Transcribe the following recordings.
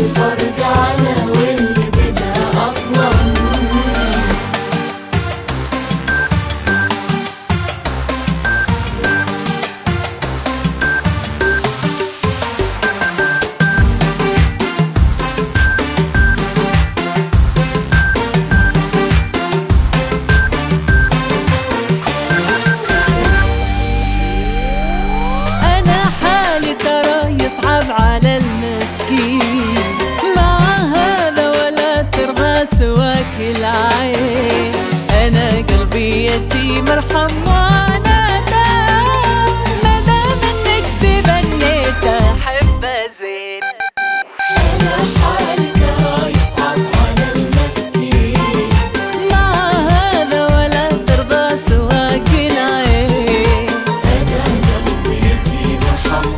الفرق على واللي بدا أظلم. يصعب على المسكين مع هذا ولا ترضى سواك العين. أنا قلبي يتيم ارحم معاناته، ما دام انك تبنيته حبه زين. أنا حالي ترى يصعب على المسكين مع هذا ولا ترضى سواك العين. أنا قلبي يتيم ارحم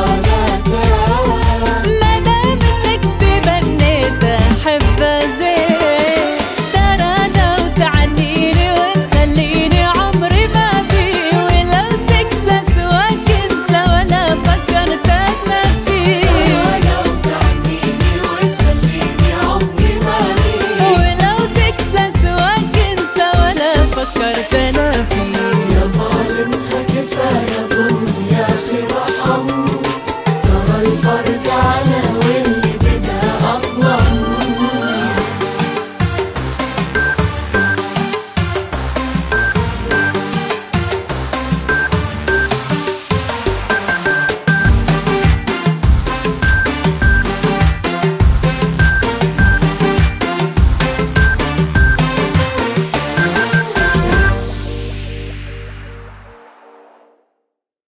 حبه زين. ترى لو تعنيني وتخليني عمري ما بي، ولو تكسى سواك انسى ولا فكرت انا فيه. ترى لو تعنيني وتخليني عمري ما بي، ولو تكسى سواك انسى ولا فكرت انا فيه. يا ظالمها كفاية ظلم يا أخي ارحم، ترى الفرق على واللي بدا أظلم.